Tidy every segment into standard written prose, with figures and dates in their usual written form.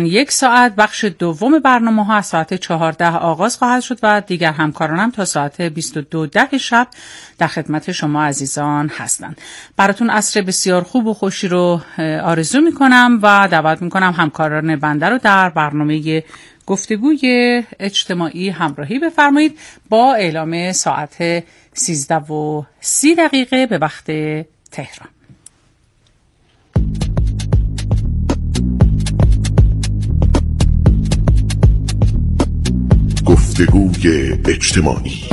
1 ساعت بخش دوم برنامه ها از ساعت 14 آغاز خواهد شد و دیگر همکارانم تا ساعت 22:10 شب در خدمت شما عزیزان هستند. براتون عصر بسیار خوب و خوشی رو آرزو میکنم و دعوت میکنم همکاران بنده رو در برنامه گفتگوی اجتماعی همراهی بفرمایید با اعلام ساعت 13:30 به وقت تهران. گفتگوی اجتماعی.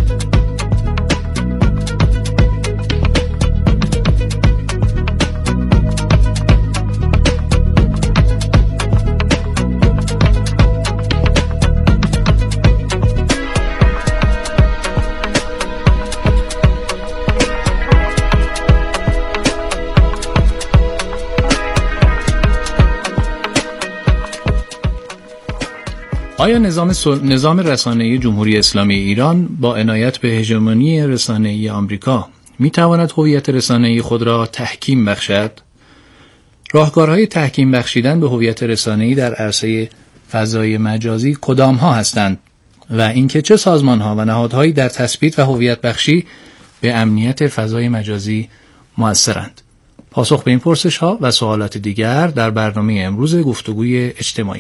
آیا نظام رسانه‌ای جمهوری اسلامی ایران با عنایت به هژمونی رسانه‌ای آمریکا می‌تواند هویت رسانه‌ای خود را تحکیم بخشد؟ راهکارهای تحکیم بخشیدن به هویت رسانه‌ای در عرصه فضای مجازی کدام‌ها هستند و اینکه چه سازمان‌ها و نهادهایی در تثبیت و هویت بخشی به امنیت فضای مجازی مؤثرند؟ پاسخ به این پرسش‌ها و سوالات دیگر در برنامه امروز گفتگوی اجتماعی.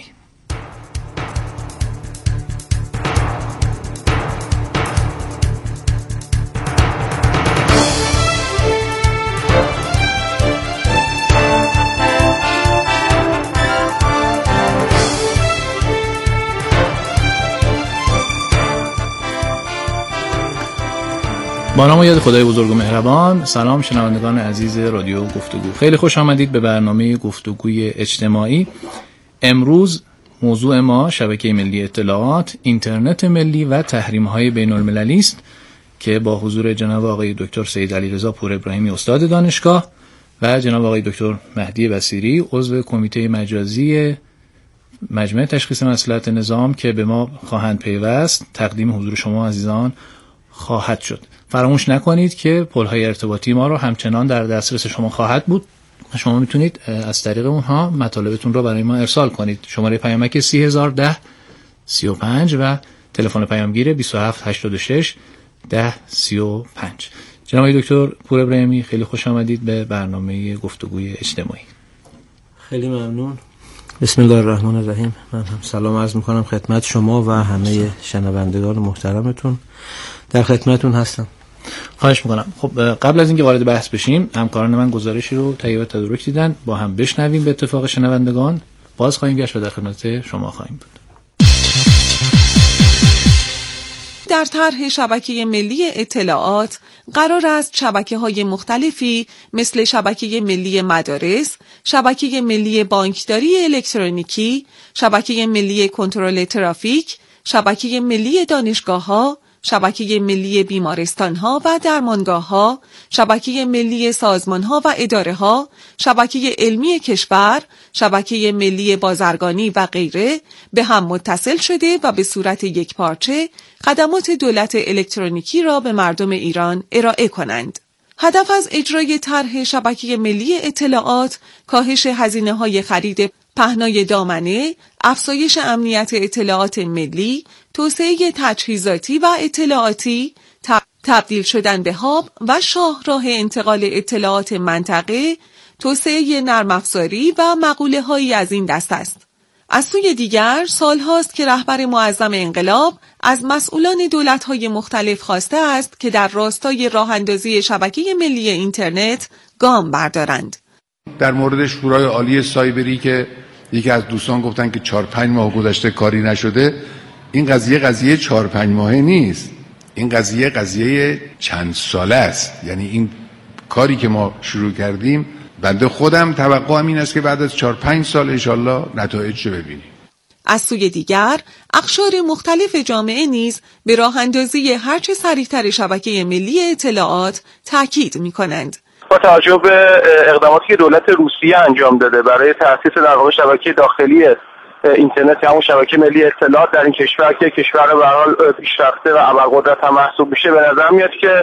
با نام و یاد خدای بزرگ و مهربان. سلام شنوندگان عزیز رادیو گفتگو، خیلی خوش آمدید به برنامه گفتگوی اجتماعی. امروز موضوع ما شبکه ملی اطلاعات، اینترنت ملی و تحریم‌های بین‌المللی است که با حضور جناب آقای دکتر سید علیرضا پور ابراهیمی استاد دانشگاه و جناب آقای دکتر مهدی بصیری عضو کمیته مجازی مجمع تشخیص مصلحت نظام که به ما خواهند پیوست تقدیم حضور شما عزیزان خواهد شد. فراموش نکنید که پل‌های ارتباطی ما رو همچنان در دسترس شما خواهد بود. شما میتونید از طریق اونها مطالبتون رو برای ما ارسال کنید. شماره پیامک 30010 35 و تلفن پیامگیر 2786 1035. جناب دکتر پور ابراهیمی خیلی خوش آمدید به برنامه گفتگوی اجتماعی. خیلی ممنون. بسم الله الرحمن الرحیم. من هم سلام عرض میکنم خدمت شما و همه شنوندگان محترمتون. در خدمتون هستم. خواهش میکنم. خب قبل از اینکه وارد بحث بشیم، همکاران من گزارشی رو تهیه و تدارک دیدن، با هم بشنویم به اتفاق شنوندگان. باز خواهیم گشت و در خدمت شما خواهیم بود. در طرح شبکه ملی اطلاعات قرار است شبکه‌های مختلفی مثل شبکه ملی مدارس، شبکه ملی بانکداری الکترونیکی، شبکه ملی کنترل ترافیک، شبکه ملی دانشگاه‌ها، شبکه ملی بیمارستان‌ها و درمانگاه‌ها، شبکه ملی سازمان‌ها و اداره‌ها، شبکه علمی کشور، شبکه ملی بازرگانی و غیره به هم متصل شده و به صورت یکپارچه خدمات دولت الکترونیکی را به مردم ایران ارائه کنند. هدف از اجرای طرح شبکه ملی اطلاعات کاهش هزینه‌های خرید پهنای دامنه، افزایش امنیت اطلاعات ملی، توسعه تجهیزاتی و اطلاعاتی، تبدیل شدن به هاب و شاهراه انتقال اطلاعات منطقه، توسعه نرم افزاری و مقوله‌هایی از این دست است. از سوی دیگر سالهاست که رهبر معظم انقلاب از مسئولان دولت‌های مختلف خواسته است که در راستای راه‌اندازی شبکه ملی اینترنت گام بردارند. در مورد شورای عالی سایبری که یکی از دوستان گفتن که 4-5 ماه گذشته کاری نشده، این قضیه 4-5 ماهه نیست، این قضیه چند ساله است. یعنی این کاری که ما شروع کردیم، بنده خودم توقعم این است که بعد از 4-5 سال انشالله نتایج رو ببینیم. از سوی دیگر اقشار مختلف جامعه نیز به راه اندازی هرچه سریعتر شبکه ملی اطلاعات تاکید می کنند. با توجه به اقداماتی که دولت روسیه انجام داده برای تأسیس در واقع شبکه داخلی اینترنت، همون شبکه ملی اطلاعات در این کشور که کشور به هر حال پیشرفته و ابرقدرت هم محسوب میشه، به نظر میاد که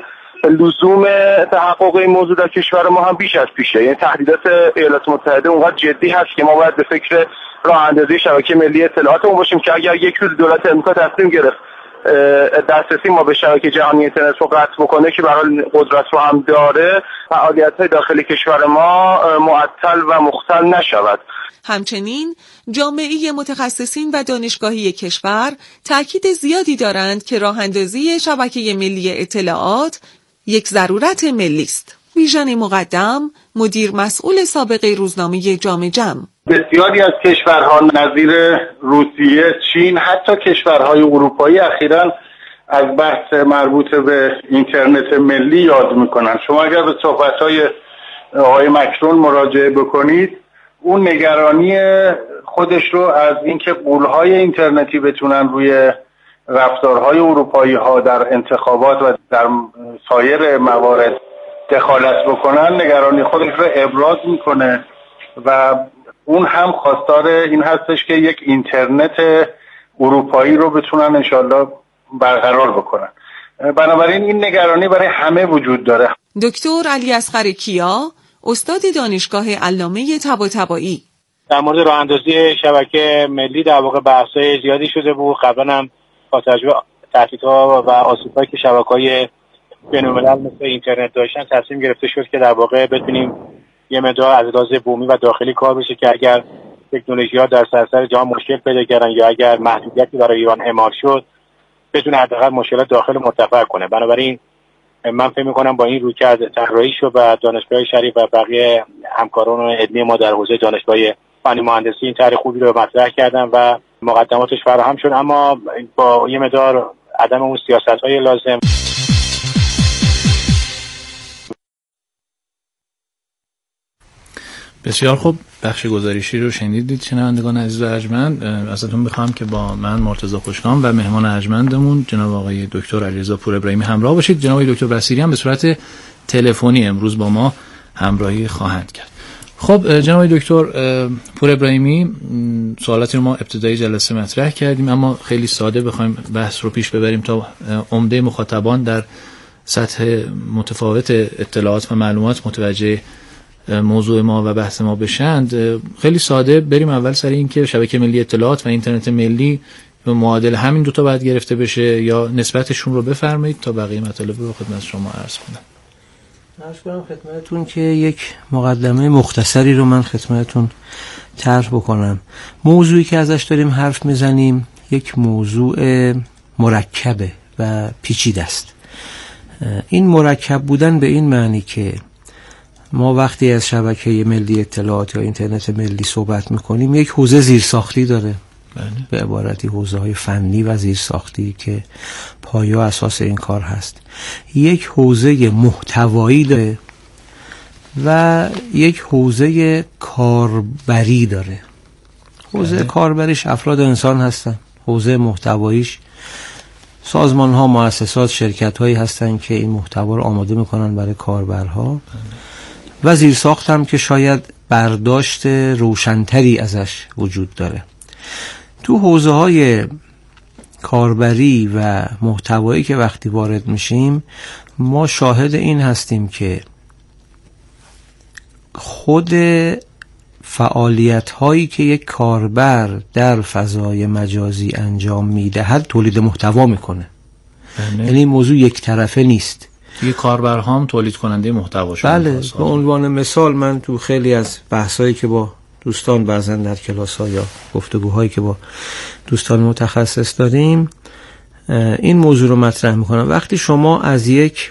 لزوم تحقق این موضوع در کشور ما هم بیش از پیشه. یعنی تهدیدات ایالات متحده اونقدر جدی هست که ما باید به فکر راه اندازی شبکه ملی اطلاعاتمون باشیم که اگر یک روز دولت امریکا تصمیم گرفت دسترسی ما به شبکه جهانی اینترنت رو قطع بکنه که به هر حال قدرت رو هم داره، فعالیت‌های داخل کشور ما معطل و مختل نشود. همچنین جامعه متخصصین و دانشگاهی کشور تاکید زیادی دارند که راه اندازی شبکه ملی اطلاعات یک ضرورت ملی است. ویژن مقدم، مدیر مسئول سابق روزنامه جام جم: بسیاری از کشورها نظیر روسیه، چین، حتی کشورهای اروپایی اخیراً از بحث مربوط به اینترنت ملی یاد میکنن. شما اگر به صحبت‌های آقای مکرون مراجعه بکنید، اون نگرانی خودش رو از اینکه غول‌های اینترنتی بتونن روی رفتارهای اروپایی ها در انتخابات و در سایر موارد دخالت بکنن، نگرانی خودش رو ابراز میکنه و اون هم خواستار این هستش که یک اینترنت اروپایی رو بتونن انشالله برقرار بکنن. بنابراین این نگرانی برای همه وجود داره. دکتر علی اصغر کیا، استاد دانشگاه علامه طباطبایی: در مورد راه اندازی شبکه ملی در واقع بحث‌های زیادی شده بود. قبلا هم با توجه به تهدیدها و آسیب‌هایی که شبکه‌های بین‌الملل مثل اینترنت داشتن تصمیم گرفته شد که در واقع بتونیم یه مقدار از لحاظ بومی و داخلی کار بشه که اگر تکنولوژی‌ها در سراسر جهان مشکل پیدا کردن یا اگر محدودیتی برای ایران اعمال شد بتونه حداقل مشکلات داخل مرتفع کنه. بنابراین من فکر می‌کنم با این رویکرد طراحی شد و دانشگاه شریف و بقیه همکاران علمی ما در حوزه دانشگاه فنی مهندسی این طرح خوبی رو مطرح کردن و مقدماتش فراهم شد، اما با یه مقدار عدم اون سیاست‌های لازم. بسیار خوب، بخش گزارشی رو شنیدید شنوندگان عزیز و ارجمند. ازتون میخوام که با من مرتضی خوشگام و مهمان ارجمندمون جناب آقای دکتر علیرضا پور ابراهیمی همراه باشید. جناب آقای دکتر بصیری هم به صورت تلفنی امروز با ما همراهی خواهند کرد. خب جناب آقای دکتر پور ابراهیمی، سوالاتی رو ما ابتدای جلسه مطرح کردیم، اما خیلی ساده بخوایم بحث رو پیش ببریم تا عمده مخاطبان در سطح متفاوت اطلاعات و معلومات متوجه موضوع ما و بحث ما بشند. خیلی ساده بریم اول سر این که شبکه ملی اطلاعات و اینترنت ملی معادل همین دوتا باید گرفته بشه یا نسبتشون رو بفرمایید تا بقیه مطالب رو خدمت شما عرض کنم. عرض کنم خدمتتون که یک مقدمه مختصری رو من خدمتتون طرح بکنم. موضوعی که ازش داریم حرف میزنیم یک موضوع مرکبه و پیچیده است. این مرکب بودن به این معنی که ما وقتی از شبکه ملی اطلاعات یا اینترنت ملی صحبت میکنیم یک حوزه زیرساختی داره، به عبارتی حوزه های فنی و زیرساختی که پایه اساس این کار هست، یک حوزه محتوایی داره و یک حوزه کاربری داره. حوزه کاربریش افراد انسان هستن، حوزه محتواییش سازمان ها، مؤسسات، شرکت هایی هستن که این محتوا رو آماده میکنن برای کاربرها و زیرساخت هم که شاید برداشت روشنتری ازش وجود داره. تو حوزه های کاربری و محتوایی که وقتی وارد میشیم ما شاهد این هستیم که خود فعالیت هایی که یک کاربر در فضای مجازی انجام میدهد تولید محتوا میکنه. یعنی این موضوع یک طرفه نیست. یه کاربرها هم تولید کننده محتوا شدن. بله، به عنوان مثال من تو خیلی از بحثایی که با دوستان بعضن در کلاس‌ها یا گفتگوهایی که با دوستان متخصص داریم این موضوع رو مطرح میکنم. وقتی شما از یک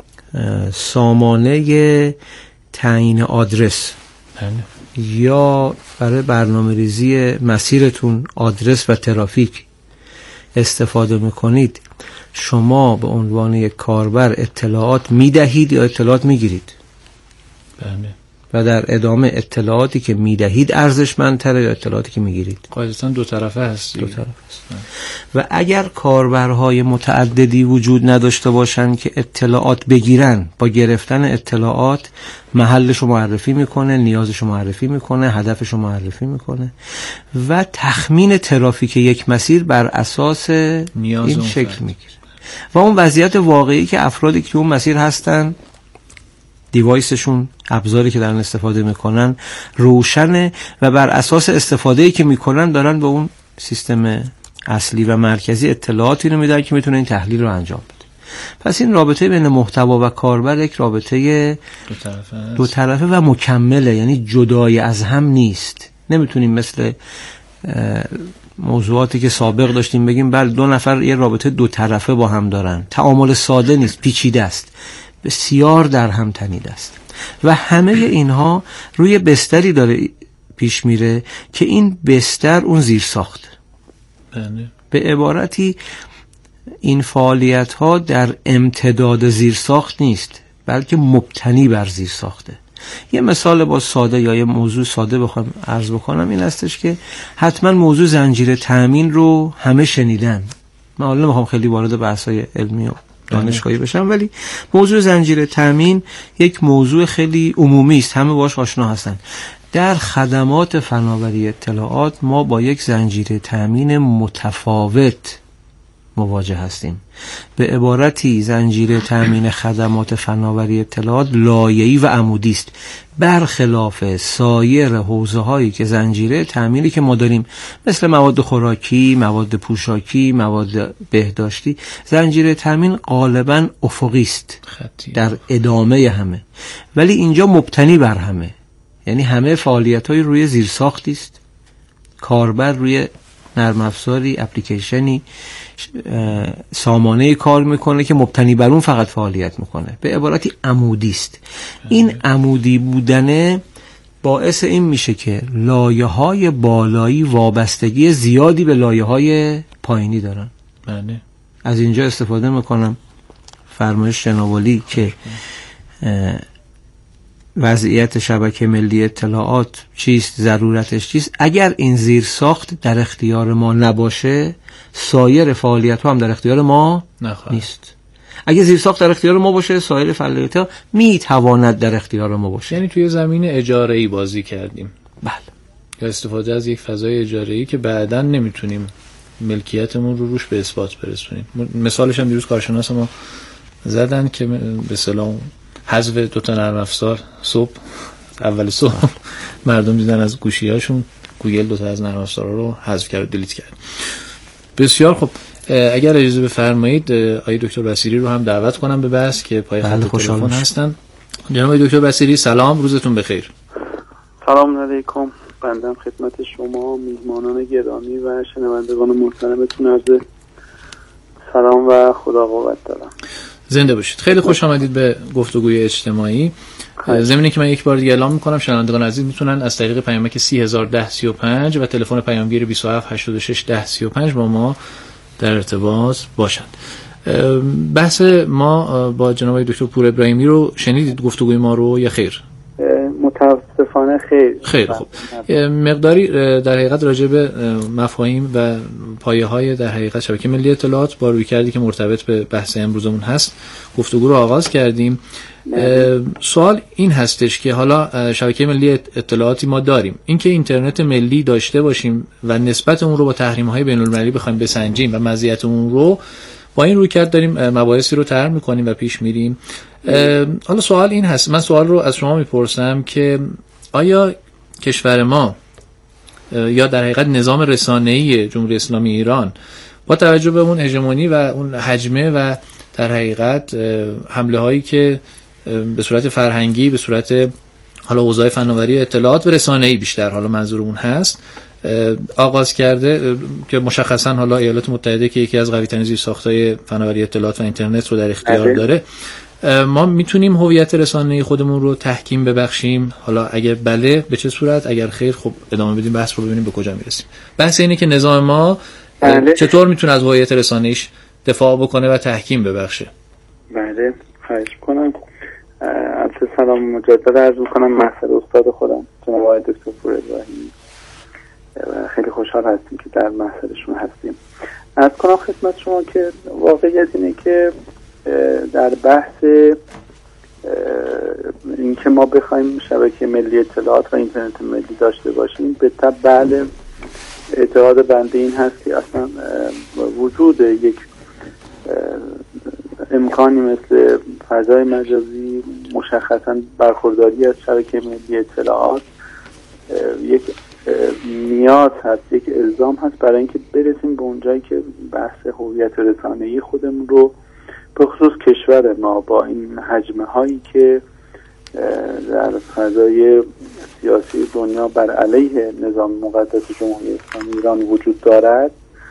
سامانه تعیین آدرس یا برای برنامه‌ریزی مسیرتون آدرس و ترافیک استفاده میکنید، شما به عنوان یک کاربر اطلاعات میدهید یا اطلاعات میگیرید؟ بله. و در ادامه اطلاعاتی که میدهید ارزشمندتره یا اطلاعاتی که میگیرید؟ قاعدتاً دو طرفه هست. دو طرفه است. و اگر کاربرهای متعددی وجود نداشته باشن که اطلاعات بگیرن، با گرفتن اطلاعات محلش رو معرفی میکنه، نیازش رو معرفی میکنه، هدفش رو معرفی میکنه و تخمین ترافیک یک مسیر بر اساس این شکل میگیره. و اون وضعیت واقعی که افرادی که اون مسیر هستن، دیوایسشون، ابزاری که دارن استفاده میکنن روشنه و بر اساس استفاده‌ای که میکنن دارن به اون سیستم اصلی و مرکزی اطلاعاتی رو میدن که میتونه این تحلیل رو انجام بده. پس این رابطه بین محتوا و کاربر یک رابطه دو طرفه و مکمله، یعنی جدای از هم نیست. نمیتونیم مثل موضوعاتی که سابق داشتیم بگیم بله دو نفر یه رابطه دو طرفه با هم دارن. تعامل ساده نیست، پیچیده است، بسیار در هم تنیده است و همه اینها روی بستری داره پیش میره که این بستر اون زیر ساخت. به عبارتی این فعالیت ها در امتداد زیر ساخت نیست، بلکه مبتنی بر زیر ساخته. یه مثال با ساده یا یه موضوع ساده بخوام عرض بکنم این هستش که حتما موضوع زنجیره تامین رو همه شنیدن. من حالا نمیخوام خیلی وارد بحث‌های علمی و دانشگاهی بشم، ولی موضوع زنجیره تامین یک موضوع خیلی عمومی است، همه باهاش آشنا هستن. در خدمات فناوری اطلاعات ما با یک زنجیره تامین متفاوت مواجه هستیم. به عبارتی زنجیره تامین خدمات فناوری اطلاعات لایه‌ای و عمودی است، برخلاف سایر حوزه‌هایی که زنجیره تامینی که ما داریم مثل مواد خوراکی، مواد پوشاکی، مواد بهداشتی، زنجیره تامین غالباً افقی است در ادامه همه، ولی اینجا مبتنی بر همه، یعنی همه فعالیت‌های روی زیرساختی است. کاربر روی نرم افزاری، اپلیکیشنی، سامانه کار میکنه که مبتنی بر اون فقط فعالیت میکنه. به عبارتی عمودی است. این عمودی بودنه باعث این میشه که لایه‌های بالایی وابستگی زیادی به لایه‌های پایینی دارن. بله. از اینجا استفاده میکنم فرمایش جناب که وضعیت شبکه ملی اطلاعات چیست، ضرورتش چیست. اگر این زیر ساخت در اختیار ما نباشه، سایر فعالیت ها هم در اختیار ما نیست. اگر زیر ساخت در اختیار ما باشه، سایر فعالیت ها میتواند در اختیار ما باشه. یعنی توی زمین اجاره‌ای بازی کردیم. بله. یا استفاده از یک فضای اجاره‌ای که بعداً نمیتونیم ملکیتمون رو روش به اثبات برسونیم. مثالش هم دیروز کارشناس ما زدن که به اصطلاح حذف 2 نرم افزار اول صبح مردم دیدن از گوشی‌هاشون گوگل 2 از نرم افزارا رو حذف کرد، دیلیت کرد. بسیار خب، اگر اجازه بفرمایید آقای دکتر بصیری رو هم دعوت کنم به بحث که پای خط تلفن هستن. جناب دکتر بصیری سلام، روزتون بخیر. سلام علیکم. بنده خدمت شما میهمانان گرامی و شنوندگان محترمتون عرض سلام و خدا قوت دارم. زنده باشید. خیلی خوش آمدید به گفتگوی اجتماعی. ضمن که من یک بار دیگه اعلام میکنم شنوندگان عزیز میتونن از طریق پیامک 3001035 و تلفن پیامگیر 27861035 با ما در ارتباط باشند. بحث ما با جناب دکتر پور ابراهیمی رو شنیدید گفتگوی ما رو یا خیر؟ متاسفانه خیر. خیلی خوب. مقداری در حقیقت راجع به مفاهیم و پایه‌های در حقیقت شبکه ملی اطلاعات با رویکردی که مرتبط به بحث امروزمون هست گفتگو رو آغاز کردیم. سوال این هستش که حالا شبکه ملی اطلاعاتی ما داریم، اینکه اینترنت ملی داشته باشیم و نسبت اون رو با تحریم‌های بین‌المللی بخوایم بسنجیم و مزیت اون رو با این رویکرد داریم مباحثی رو طرح می‌کنیم و پیش میریم. حالا سوال این هست، من سوال رو از شما میپرسم که آیا کشور ما یا در حقیقت نظام رسانه‌ای جمهوری اسلامی ایران با توجه به اون هژمونی و اون حجمه و در حقیقت حمله هایی که به صورت فرهنگی، به صورت حالا اوضاع فناوری اطلاعات و رسانه‌ای بیشتر حالا منظور اون هست آغاز کرده که مشخصا حالا ایالات متحده که یکی از قوی‌ترین زیرساخت‌های فناوری اطلاعات و اینترنت رو در اختیار داره، ما میتونیم هویت رسانه‌ای خودمون رو تحکیم ببخشیم؟ حالا اگر بله به چه صورت، اگر خیر خب ادامه بدیم بحث رو ببینیم به کجا میرسیم. بحث اینه که نظام ما چطور میتونه از هویت رسانه‌ایش دفاع بکنه و تحکیم ببخشه. بله، خواهش می‌کنم. البته سلام مجدد عرض می‌کنم محضر استاد خودم جناب آقای دکتر پور ابراهیمی و خیلی خوشحال هستیم که در محضرشون هستیم. عرض کنم خدمت شما که واقعیت اینه که در بحث اینکه ما بخوایم شبکه ملی اطلاعات و اینترنت ملی داشته باشیم، به طبع بله اعتقاد بنده این هست که اصلا وجود یک امکانی مثل فضای مجازی مشخصا برخورداری از شبکه ملی اطلاعات یک نیاز هست، یک الزام هست برای اینکه برسیم به اونجایی که بحث هویت رسانه‌ای خودمون رو به خصوص کشور ما با این حجمه هایی که در فضای سیاسی دنیا بر علیه نظام مقدس جمهوری اسلامی ایران وجود دارد،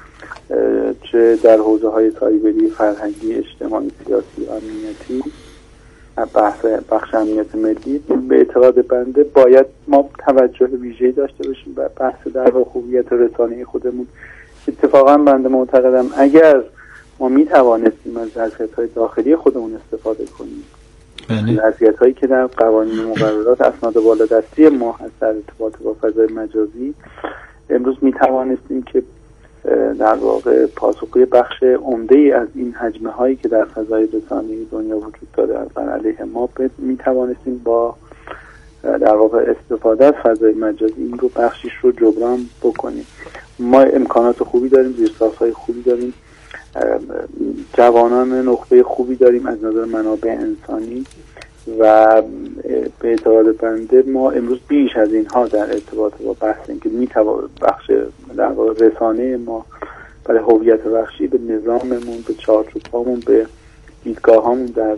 چه در حوزه‌های سایبری، فرهنگی، اجتماعی، سیاسی و امنیتی، بخش امنیت ملی، به اعتقاد بنده باید ما توجه ویژه‌ای داشته باشیم به بحث در هویت رسانه‌ای خودمون. اتفاقا بنده معتقدم اگر ما می‌توانستیم از ظرفیت‌های داخلی خودمون استفاده کنیم، ظرفیت‌هایی که در قوانین و مقررات اسناد بالادستی ما هست در ارتباط با فضای مجازی، امروز می‌توانستیم که در واقع پاسخگوی بخش عمده‌ای از این حجمه هایی که در فضای رسانه‌ای دنیا وجود داره از بر علیه ما میتوانستیم با در واقع استفاده از فضای مجازی این رو بخشیش رو جبران بکنیم. ما امکانات خوبی داریم، زیرساخت‌های خوبی داریم، جوانان نخبه خوبی داریم از نظر منابع انسانی و به اعتقاد بنده ما امروز بیش از اینها در ارتباط با بحث اینکه بخش در واقع رسانه ما برای هویت بخشی به نظاممون، به چارچوب‌هامون، به دیدگاه‌هامون در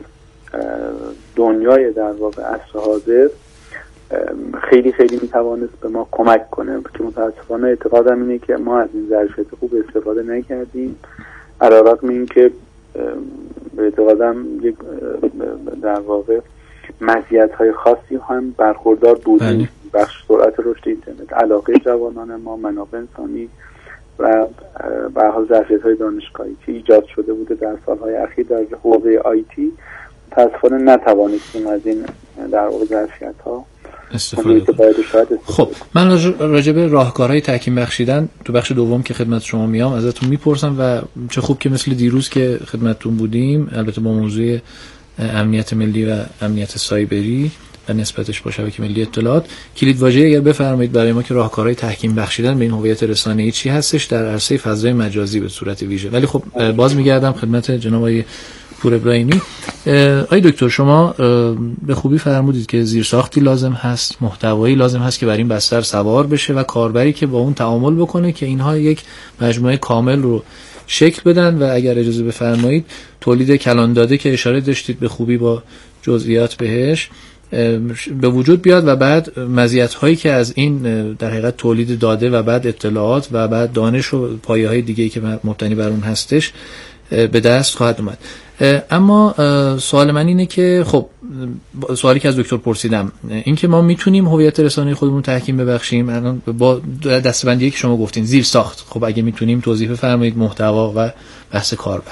دنیای در واقع عصر حاضر خیلی خیلی میتوانست به ما کمک کنه که متاسفانه اعتقادم اینه که ما از این ظرفیت خوب استفاده نکردیم، علی‌رغم اینکه به اعتقادم یک در واقع مزیت‌های خاصی هم برخوردار بودیم. بخش سرعت رشد اینترنت، علاقه جوانان ما، منابع انسانی و به هر حال ظرفیت‌های دانشگاهی که ایجاد شده بوده در سال‌های اخیر در حوزه آیتی، متأسفانه نتوانستیم از این در واقع ظرفیت‌ها استفاده کنیم. خب من راجع به راهکارهای تحکیم بخشیدن تو بخش دوم که خدمت شما میام ازتون میپرسم و چه خوب که مثل دیروز که خدمتتون بودیم، البته با موضوع امنیت ملی و امنیت سایبری و نسبتش با شبکه ملی اطلاعات، کلید واژه اگر بفرمایید برای ما که راهکارهای تحکیم بخشیدن به این هویت رسانه‌ای چی هستش در عرصه فضای مجازی به صورت ویژه. ولی خب باز میگردم خدمت جناب آقای پور ابراهیمی. آقای دکتر شما به خوبی فرمودید که زیرساختی لازم هست، محتوایی لازم هست که بر این بستر سوار بشه و کاربری که با اون تعامل بکنه که اینها یک مجموعه کامل رو شکل بدن و اگر اجازه بفرمایید تولید کلان داده که اشاره داشتید به خوبی با جزئیات بهش به وجود بیاد و بعد مزیت‌هایی که از این در حقیقت تولید داده و بعد اطلاعات و بعد دانش و پایه‌های دیگه‌ای که مبتنی بر اون هستش به دست خواهد اومد. اما سوال من اینه که خب سوالی که از دکتر پرسیدم این که ما میتونیم هویت رسانه‌ای خودمون تحکیم ببخشیم الان با دسته‌بندی که شما گفتین زیر ساخت، خب اگه میتونیم توضیح بفرمایید محتوا و بحث کاربر.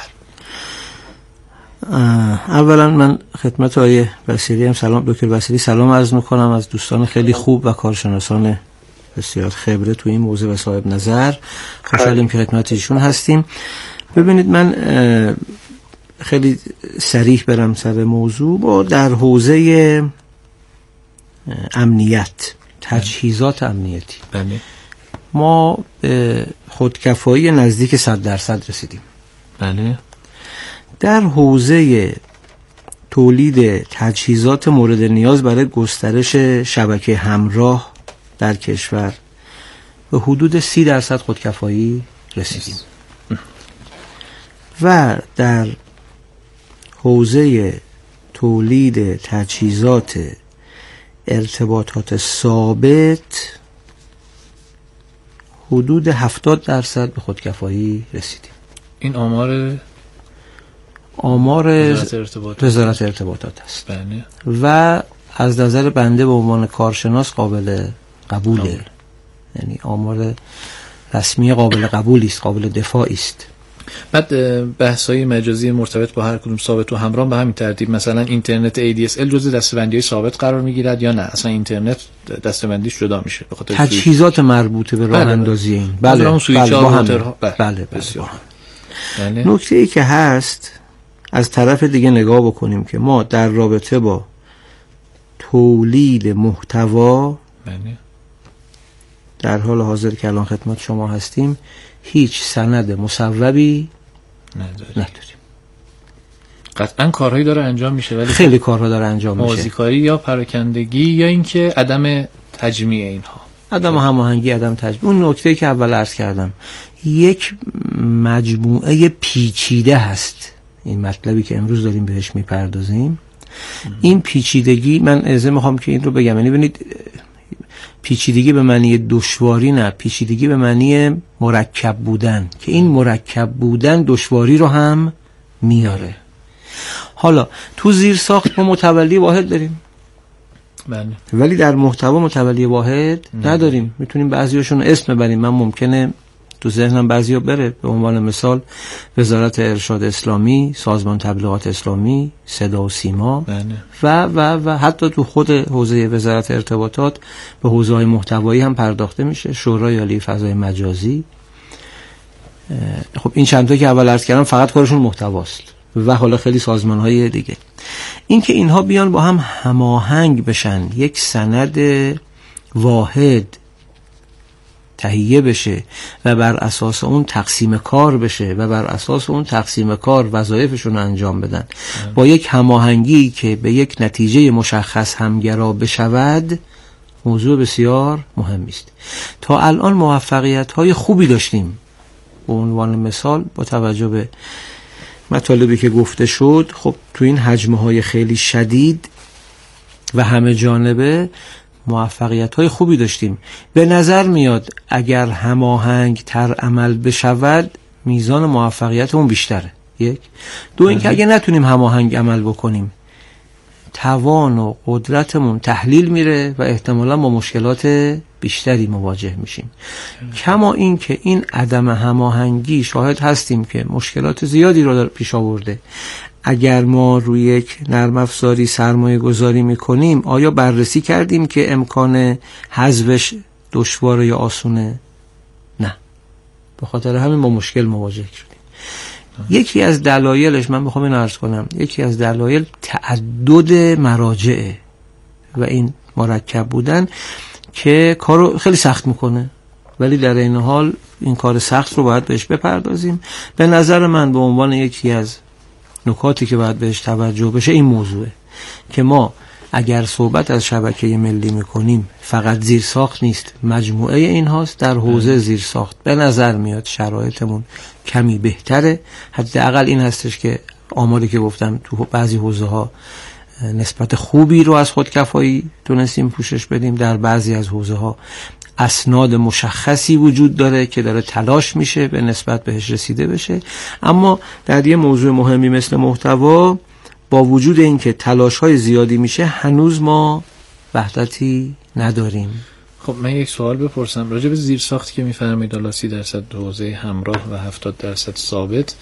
اولا من خدمت آقای بصیری هم سلام، دکتر بصیری سلام عرض میکنم، از دوستان خیلی خوب و کارشناسان بسیار خبره تو این موضوع و صاحب نظر، خوشحالیم که خدمت ایشون هستیم. ببینید من خیلی صریح برم سر موضوع. با در حوزه امنیت، تجهیزات امنیتی ما خودکفایی نزدیک 100% رسیدیم. بله. در حوزه تولید تجهیزات مورد نیاز برای گسترش شبکه همراه در کشور به حدود 30% خودکفایی رسیدیم و در حوزه تولید تجهیزات ارتباطات ثابت حدود 70% به خودکفایی رسیدیم. این آمار وزارت ارتباطات است. بله. و از نظر بنده به عنوان کارشناس قابل قبوله. یعنی آمار رسمی قابل قبولی است، قابل دفاعی است. بعد بحث‌های مجازی مرتبط با هر کدوم ثابت و همراه به همین ترتیب، مثلا اینترنت ADSL جزء دسته‌بندی‌های ثابت قرار می‌گیرد یا نه اصلا اینترنت دسته‌بندیش جدا میشه به خاطر تجهیزات مربوطه به راه اندازی این. بله بسیار. نکته‌ای که هست از طرف دیگه نگاه بکنیم که ما در رابطه با تولید محتوا در حال حاضر که الان خدمت شما هستیم هیچ سند مصوبی نداریم. قطعا کارهایی داره انجام میشه، ولی خیلی کارها داره انجام میشه، بازیکاری یا پراکندگی یا اینکه عدم تجمیع اینها، عدم هماهنگی، عدم تجمیع. اون نکته که اول عرض کردم، یک مجموعه پیچیده هست این مطلبی که امروز داریم بهش میپردازیم. این پیچیدگی، من اجازه میخوام که این رو بگم، یعنی ببینید پیچیدگی به معنی دشواری نه، پیچیدگی به معنی مرکب بودن، که این مرکب بودن دشواری رو هم میاره. حالا تو زیر ساخت ما متولی واحد داریم، بله، ولی در محتوا متولی واحد نداریم. میتونیم بعضیاشون اسم ببریم، من ممکنه تو ذهنم بعضیا بره، به عنوان مثال وزارت ارشاد اسلامی، سازمان تبلیغات اسلامی، صدا و سیما، بله. و حتی تو خود حوزه وزارت ارتباطات به حوزه‌های محتوایی هم پرداخته میشه، شورای عالی فضای مجازی. خب این چند تا که اول عرض کردم فقط کارشون محتواست، و حالا خیلی سازمان‌های دیگه. این که اینها بیان با هم هماهنگ بشن، یک سند واحد تهیه بشه و بر اساس اون تقسیم کار بشه و بر اساس اون تقسیم کار وظایفشون انجام بدن با یک هماهنگی که به یک نتیجه مشخص همگرا بشود، موضوع بسیار مهمی است. تا الان موفقیت‌های خوبی داشتیم. به عنوان مثال با توجه به مطالبی که گفته شد، خب تو این حجم‌های خیلی شدید و همه جانبه موفقیت‌های خوبی داشتیم. به نظر میاد اگر هماهنگ تر عمل بشود میزان موفقیتمون بیشتره. یک. دو، اینکه اگه نتونیم هماهنگ عمل بکنیم توان و قدرتمون تحلیل میره و احتمالاً با مشکلات بیشتری مواجه میشیم. کما این که این عدم هماهنگی شاهد هستیم که مشکلات زیادی رو پیش آورده. اگر ما روی یک نرم افزاری سرمایه گذاری میکنیم، آیا بررسی کردیم که امکان حذفش دشواره یا آسونه؟ نه. به خاطر همین ما مشکل مواجه شدیم. یکی از دلایلش، من میخوام اینو عرض کنم، یکی از دلایل تعدد مراجعه و این مرکب بودن که کارو خیلی سخت میکنه، ولی در این حال این کار سخت رو باید بهش بپردازیم. به نظر من به عنوان یکی از نکاتی که باید بهش توجه بشه این موضوعه که ما اگر صحبت از شبکه ملی میکنیم فقط زیر ساخت نیست، مجموعه این هاست. در حوزه زیر ساخت به نظر میاد شرایطمون کمی بهتره، حداقل این هستش که آماری که گفتم تو بعضی حوزه ها نسبت خوبی رو از خودکفایی تونستیم پوشش بدیم، در بعضی از حوزه ها اسناد مشخصی وجود داره که داره تلاش میشه به نسبت بهش رسیده بشه. اما در یه موضوع مهمی مثل محتوا، با وجود اینکه تلاش‌های زیادی میشه، هنوز ما وحدتی نداریم. خب من یک سوال بپرسم راجع به زیرساختی که میفرمایید، حالا 30% حوزه همراه و 70% ثابت.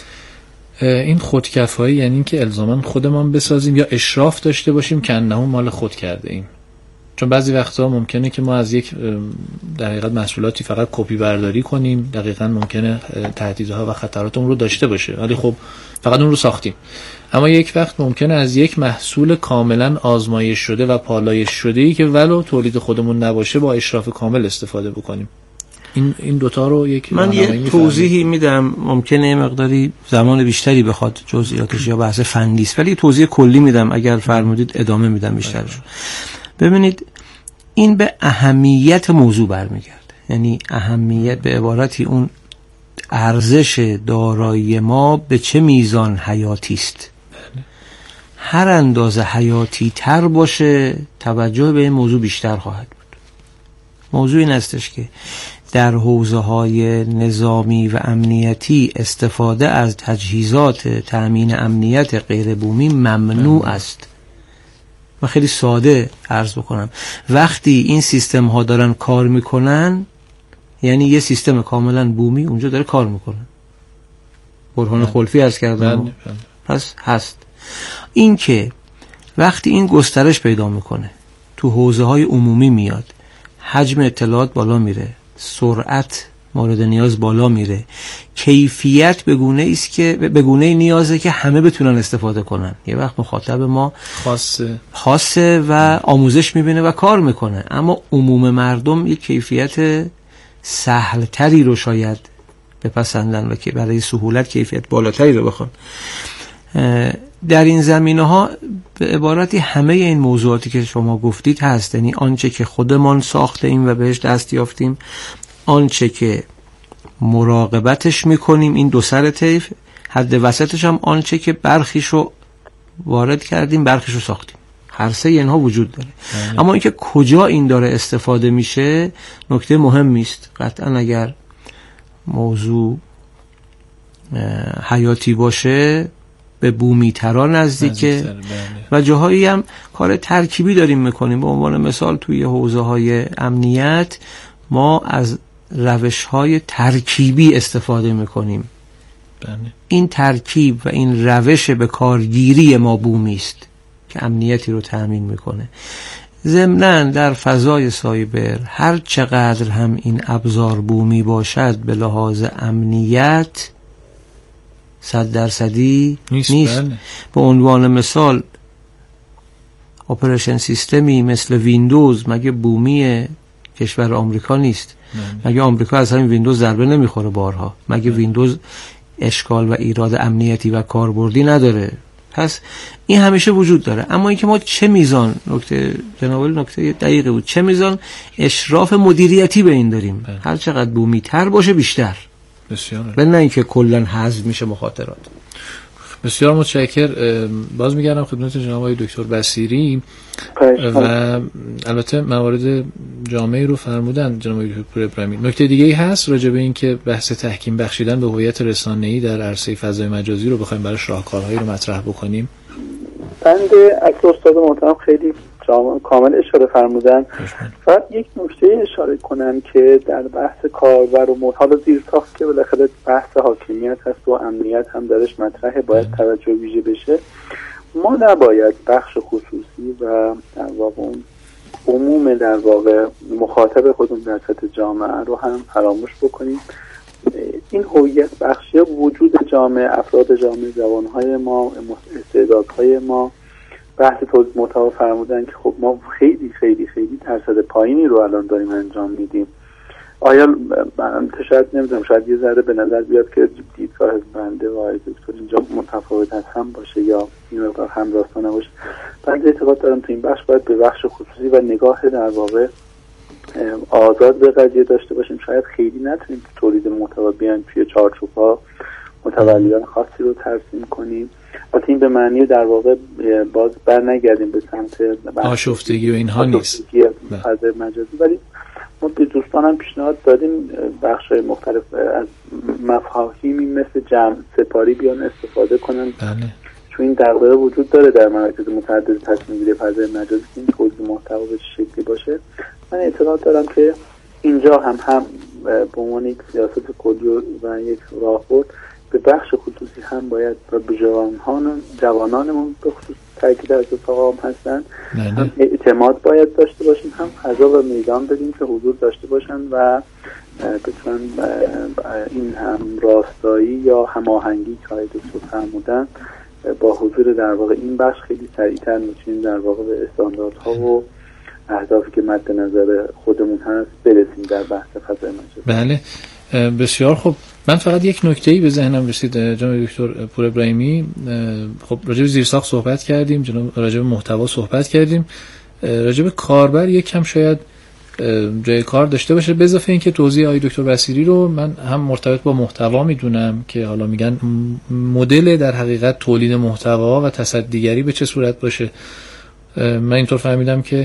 این خودکفایی یعنی این که الزاما خودمان بسازیم یا اشراف داشته باشیم که انه مال خود کرده ایم؟ چون بعضی وقتا ممکنه که ما از یک در حقیقت محصولاتی فقط کپی برداری کنیم، دقیقاً ممکنه تهدیدها و خطرات اون رو داشته باشه، ولی خب فقط اون رو ساختیم. اما یک وقت ممکنه از یک محصول کاملا آزمایش شده و پالایش شده‌ای که ولو تولید خودمون نباشه با اشراف کامل استفاده بکنیم. این دوتا رو یک من یه توضیحی میدم، ممکنه مقداری زمان بیشتری بخواد جزئیاتش یا بحث فنی است، ولی توضیح کلی میدم، اگر فرمودید ادامه میدم بیشترش. ببینید این به اهمیت موضوع برمیگرده، یعنی اهمیت به عبارتی اون ارزش دارایی ما به چه میزان حیاتی است. هر اندازه حیاتی تر باشه توجه به این موضوع بیشتر خواهد بود. موضوع این استش که در حوزه های نظامی و امنیتی استفاده از تجهیزات تأمین امنیت غیر بومی ممنوع است. و خیلی ساده عرض بکنم، وقتی این سیستم ها دارن کار میکنن یعنی یه سیستم کاملا بومی اونجا داره کار میکنه. برهان خلفی عرض کردم. پس هست این که وقتی این گسترش پیدا میکنه تو حوزه های عمومی میاد، حجم اطلاعات بالا میره، سرعت مورد نیاز بالا میره، کیفیت به گونه است که به گونه نیازه که همه بتونن استفاده کنن. یه وقت مخاطب ما خاصه و آموزش میبینه و کار میکنه، اما عموم مردم یک کیفیت سهل تری رو شاید بپسندن و که برای سهولت کیفیت بالاتری رو بخوان. در این زمینه‌ها به عبارتی همه این موضوعاتی که شما گفتید هست، یعنی آنچه که خودمان ساخته ایم و بهش دست یافتیم، آنچه که مراقبتش میکنیم، این دو سر طیف، حد وسطش هم آنچه که برخیشو وارد کردیم برخیشو ساختیم. هر سه اینها وجود داره. اما اینکه کجا این داره استفاده میشه نکته مهمی است. قطعا اگر موضوع حیاتی باشه به بومی‌ترا نزدیکه و جاهایی هم کار ترکیبی داریم میکنیم. به عنوان مثال توی حوزه‌های امنیت ما از روش‌های ترکیبی استفاده میکنیم. این ترکیب و این روش به کارگیری ما بومی است که امنیتی رو تأمین میکنه. ضمناً در فضای سایبر هر چقدر هم این ابزار بومی باشد به لحاظ امنیت 100% نیست. به عنوان مثال اپریشن سیستمی مثل ویندوز مگه بومی کشور آمریکا نیست؟ مگه آمریکا از همین ویندوز ضربه نمیخوره بارها؟ مگه ویندوز اشکال و ایراد امنیتی و کاربردی نداره؟ پس این همیشه وجود داره. اما اینکه ما چه میزان، نکته جناب نکته دقیقه بود، چه میزان اشراف مدیریتی به این داریم. هر چقدر بومی تر باشه بیشتر. بسیار. نه اینکه کلا حذف میشه مخاطرات. بسیار متشکر. باز میگردم خدمت جناب آقای دکتر بصیری و البته موارد جامعی رو فرمودن جناب آقای دکتر ابراهیمی. نکته دیگه ای هست راجع به این که بحث تحکیم بخشیدن به هویت رسانه‌ای در عرصه فضای مجازی رو بخوایم برای راهکارهایی رو مطرح بکنیم؟ بنده از استاد محترم خیلی کامل اشاره فرمودن. فقط یک نکته اشاره کنم که در بحث کاربر و محتوا زیرساخت که بالاخره بحث حاکمیت هست و امنیت هم درش مطرحه، باید توجه ویژه بشه. ما نباید بخش خصوصی و در واقع عموم در واقع مخاطب خودمون در سطح جامعه رو هم فراموش بکنیم. این هویت بخشی وجود جامعه، افراد جامعه، جوانهای ما، استعدادهای ما، بحث تولید محتوا فرمودن که خب ما خیلی خیلی خیلی درصد پایینی رو الان داریم انجام میدیم. آیا من شاید نمیدونم، شاید یه ذره به نظر بیاد که دیدگاه بنده و آقای دکتر اینجا متفاوت از هم باشه یا این مقدار همراستانه باشه. بنده اعتقاد دارم تو این بخش باید به بخش خصوصی و نگاه در واقع آزاد به قضیه داشته باشیم. شاید خیلی نتونیم تولید محتوا بیان توی چارچوب‌ها متولیان خاصی رو ترسیم کنیم. البته این به معنی در واقع باز برنگردیم به سمت آشفتگی و اینها نیست فضای مجازی، ولی ما به دوستانم پیشنهاد دادیم بخش‌های مختلف از مفاهیمی مثل جمع سپاری بیان استفاده کنن. چون این در واقع وجود داره در مراکز متعدد تصمیم گیری فضای مجازی که این تولید محتوا به چه شکلی باشه. من اعتقاد دارم که اینجا هم به عنوان یک سیاست کلی و یک راهبرد به بخش خصوصی هم باید به جوانانمون به خصوص تاکید از اتفاق هستن هم اعتماد باید داشته باشیم، هم فضا و میدان بدیم که حضور داشته باشن و بتونن این هم راستایی یا هماهنگی که های دکتر فرمودن با حضور در واقع این بخش خیلی سریعتر میتونیم در واقع به استانداردها و اهدافی که مد نظر خودمون هست برسیم در بحث فضای مجازی. بله بسیار خوب. من فقط یک نکته‌ای به ذهنم رسید جناب دکتر پور ابراهیمی. خب راجع به زیرساخت صحبت کردیم، راجع به محتوا صحبت کردیم، راجع به کاربر یک کم شاید جای کار داشته باشه. به اضافه اینکه توضیح آقای دکتر بصیری رو من هم مرتبط با محتوا میدونم که حالا میگن مدل در حقیقت تولید محتوا و تصدیگری به چه صورت باشه. من اینطور فهمیدم که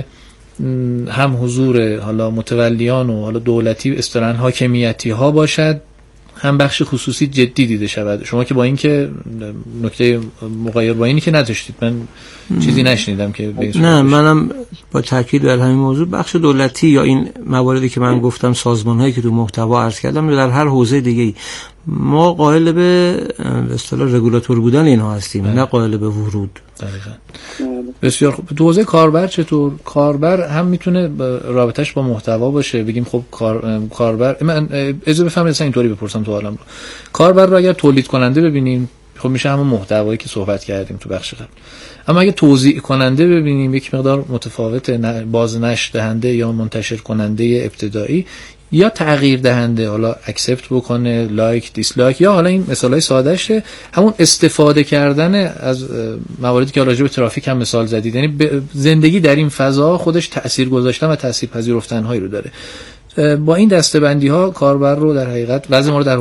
هم حضور حالا متولیان و حالا دولتی اصطلاحاً حاکمیتی ها باشد، هم بخش خصوصی جدی دیده شود. شما که با این که نکته مغایر با اینی که نداشتید، من چیزی نشنیدم که نه، منم با تاکید بر همین موضوع بخش دولتی یا این مواردی که من گفتم سازمان‌هایی که تو محتوا عرض کردم در هر حوزه دیگه‌ای ما قائل به اصطلاح رگولاتور بودن اینها هستیم، نه قائل به ورود. دقیقاً. بسیار خوب. تو حوزه کاربر چطور؟ کاربر هم میتونه رابطش با محتوا باشه. بگیم خب کاربر، من اجازه بفهمید اصلا اینطوری بپرسم تو حالم رو. کاربر رو اگر تولید کننده ببینیم خب میشه همون محتوایی که صحبت کردیم تو بخش قبل. اما اگه توزیع کننده ببینیم یک مقدار متفاوت، بازنشر دهنده یا منتشر کننده ابتدایی، یا تغییر دهنده، حالا اکسپت بکنه، لایک، دیسلایک، یا حالا این مثالای سادهشه همون استفاده کردن از مواردی که راجع به ترافیک هم مثال زدید. یعنی زندگی در این فضا خودش تأثیر گذاشتن و تأثیر پذیرفتن هایی رو داره. با این دسته‌بندی ها کاربر رو در حقیقت وضع ما رو در